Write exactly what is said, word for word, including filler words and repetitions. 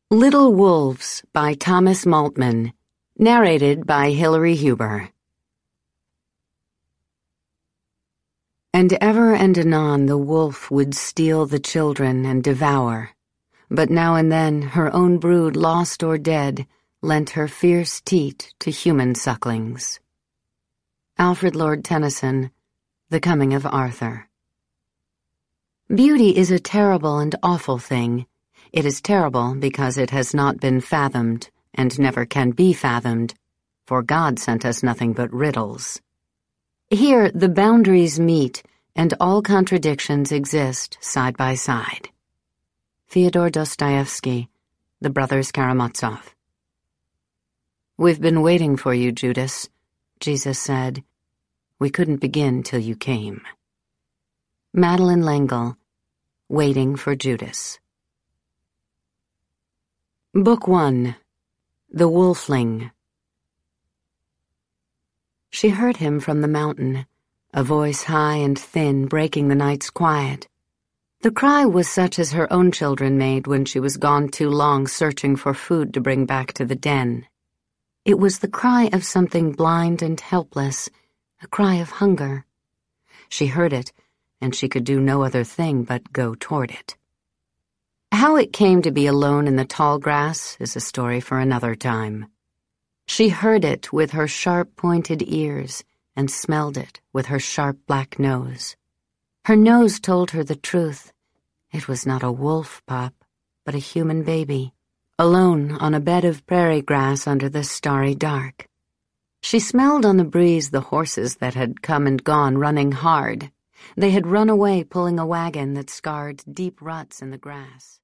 Little Wolves by Thomas Maltman, narrated by Hilary Huber. And ever and anon the wolf would steal the children and devour, but now and then her own brood, lost or dead, lent her fierce teat to human sucklings. Alfred Lord Tennyson, The Coming of Arthur. Beauty is a terrible and awful thing. It is terrible because it has not been fathomed, and never can be fathomed, for God sent us nothing but riddles. Here the boundaries meet, and all contradictions exist side by side. Fyodor Dostoevsky, The Brothers Karamazov. We've been waiting for you, Judas, Jesus said. We couldn't begin till you came. Madeleine L'Engle, Waiting for Judas. Book One, The Wolfling. She heard him from the mountain, a voice high and thin breaking the night's quiet. The cry was such as her own children made when she was gone too long searching for food to bring back to the den. It was the cry of something blind and helpless, a cry of hunger. She heard it, and she could do no other thing but go toward it. How it came to be alone in the tall grass is a story for another time. She heard it with her sharp-pointed ears and smelled it with her sharp black nose. Her nose told her the truth. It was not a wolf pup, but a human baby, alone on a bed of prairie grass under the starry dark. She smelled on the breeze the horses that had come and gone running hard. They had run away pulling a wagon that scarred deep ruts in the grass.